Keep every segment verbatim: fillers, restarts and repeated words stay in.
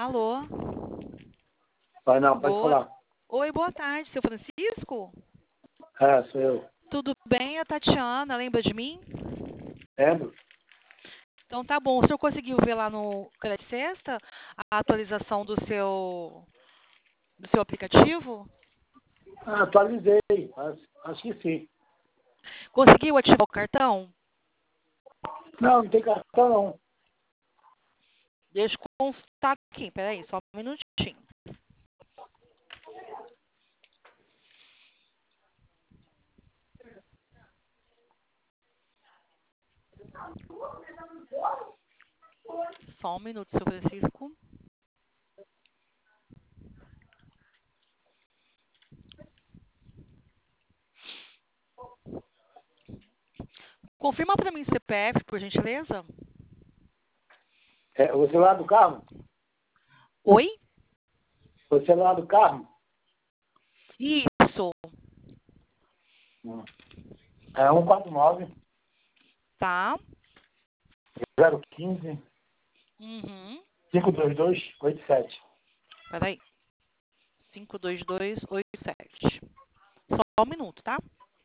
Alô? Vai não, pode Boa... falar. Oi, boa tarde, seu Francisco? É, sou eu. Tudo bem? A Tatiana, lembra de mim? Lembro? Então tá bom. O senhor conseguiu ver lá no Crédito Sexta a atualização do seu, do seu aplicativo? Ah, atualizei. Acho, acho que sim. Conseguiu ativar o cartão? Não, não tem cartão não. Deixa eu consultar aqui, peraí, só um minutinho. Só um minuto, seu Francisco. Confirma para mim o C P F, por gentileza. É, o celular do carro? Oi? O celular do carro? Isso. Hum. É um quatro nove, Tá. zero um cinco, Uhum. cinco dois dois, oito sete. Peraí. cinco dois dois oito sete. Só um minuto, tá?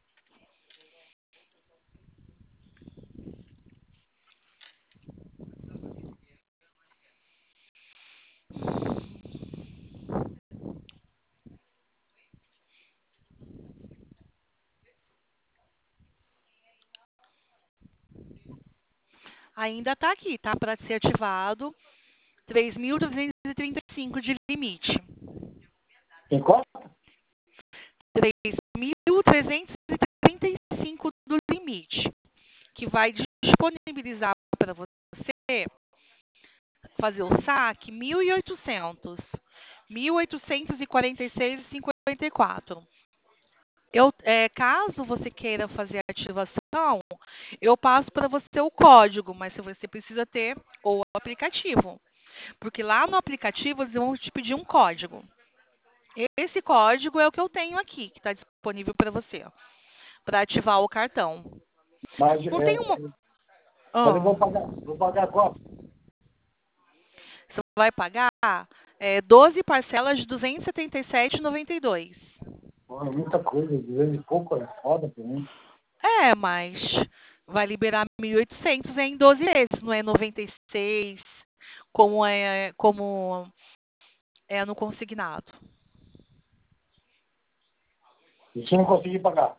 Ainda tá aqui, tá? Para ser ativado. três mil trezentos e trinta e cinco de limite. Tem quanto? três mil trezentos e trinta e cinco do limite. Que vai disponibilizar para você fazer o saque mil e oitocentos. mil oitocentos e quarenta e seis e cinquenta e quatro. Eu, é, caso você queira fazer a ativação, eu passo para você o código, mas se você precisa ter o aplicativo. Porque lá no aplicativo eles vão te pedir um código. Esse código é o que eu tenho aqui, que está disponível para você, para ativar o cartão. Mas, Não tem é, uma. mas eu Ah, vou pagar, vou pagar quanto? você vai pagar é, doze parcelas de duzentos e setenta e sete reais e noventa e dois centavos. Pô, é muita coisa, de vez em pouco é foda pra mim. É, mas vai liberar mil e oitocentos em doze vezes, não é noventa e seis, como é, como é no consignado. E se não conseguir pagar?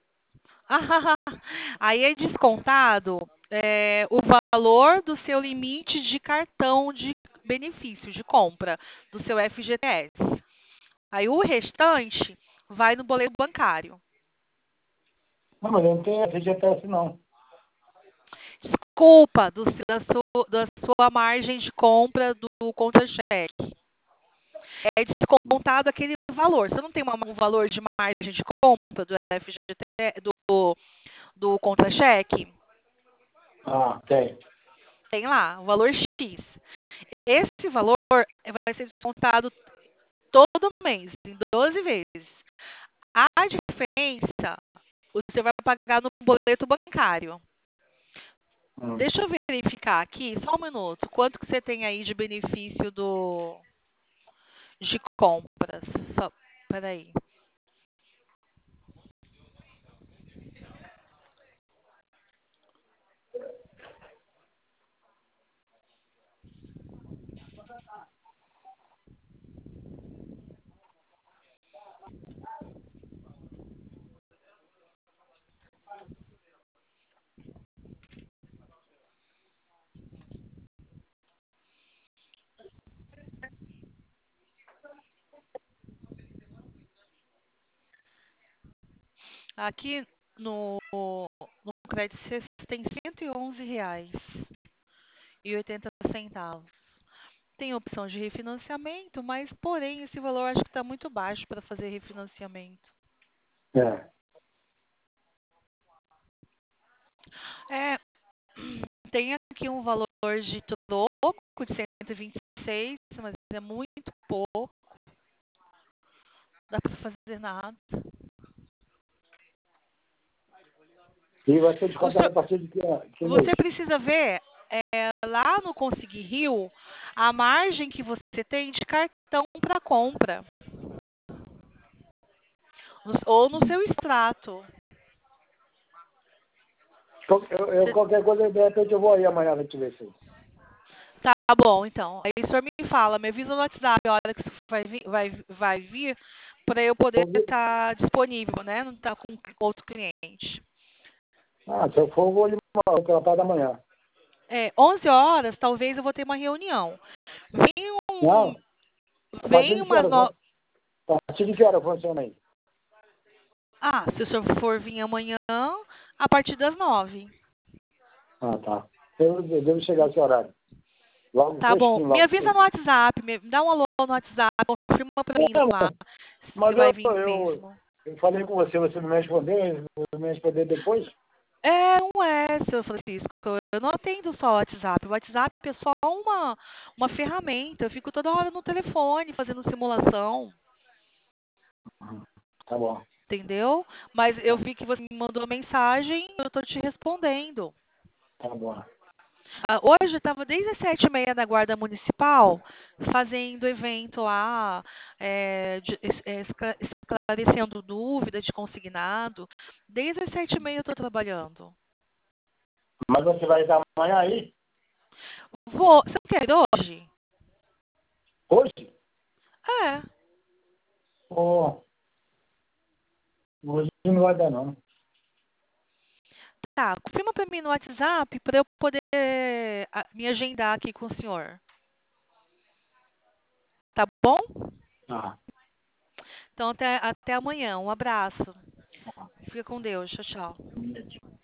Aí é descontado é, o valor do seu limite de cartão de benefício, de compra, do seu F G T S. Aí o restante vai no boleto bancário. Não, mas eu não tenho F G T S não. Desculpa do, da, sua, da sua margem de compra do contra-cheque. É descontado aquele valor. Você não tem uma, um valor de margem de compra do F G T S, do, do contra-cheque? Ah, tem. Tem lá, o valor X. Esse valor vai ser descontado todo mês, em doze vezes. A diferença você vai pagar no boleto bancário. Hum. Deixa eu verificar aqui, só um minuto. Quanto que você tem aí de benefício do de compras? Só, peraí. Aqui no, no Credit Suisse tem cento e onze reais e oitenta centavos. Tem opção de refinanciamento, mas porém esse valor acho que está muito baixo para fazer refinanciamento. É. É, tem aqui um valor de troco de cento e vinte e seis, mas é muito pouco. Não dá para fazer nada. E vai ser O descontado a senhor, partir de que, que mês? você precisa ver é, lá no Conseguir Rio, a margem que você tem de cartão para compra. No- ou no seu extrato. Eu, eu, qualquer coisa, de repente eu vou aí amanhã pra te ver se. Tá bom, então. Aí o senhor me fala, me avisa no WhatsApp a hora que isso vai vir, vai, vai vir para eu poder Eu vi- estar disponível, né? Não estar com outro cliente. Ah, se eu for, eu vou lhe mandar pela parte da manhã. É, onze horas, talvez eu vou ter uma reunião. Vem, um, Não, a partir vem de que umas hora? no... A partir de que hora funciona aí? Ah, se o senhor for vir amanhã, a partir das nove. Ah, tá. Eu, eu devo chegar esse horário. Logo Tá bom. fresquinho, Me logo avisa no cedo. WhatsApp, me dá um alô no WhatsApp, confirma pra mim lá É, se mas vai eu, vir eu, mesmo. eu falei com você, você não me respondeu, você me responder depois? É, não é, seu Francisco. Eu não atendo só o WhatsApp. O WhatsApp é só uma, uma ferramenta. Eu fico toda hora no telefone fazendo simulação, Tá bom. entendeu? Mas eu vi que você me mandou mensagem, eu estou te respondendo. Tá bom. Ah, hoje eu estava desde as sete e meia na Guarda Municipal, fazendo evento lá, é, de- es- é, escla- esclarecendo dúvidas de consignado. Desde as sete e meia eu estou trabalhando. Mas você vai estar amanhã aí? Vou. Você não quer ir hoje? Hoje? É. Pô, hoje não vai dar, não. Tá, confirma para mim no WhatsApp para eu poder ah, me agendar aqui com o senhor. Tá bom? Ah. Então até, até amanhã. Um abraço. Fica com Deus. Tchau, tchau.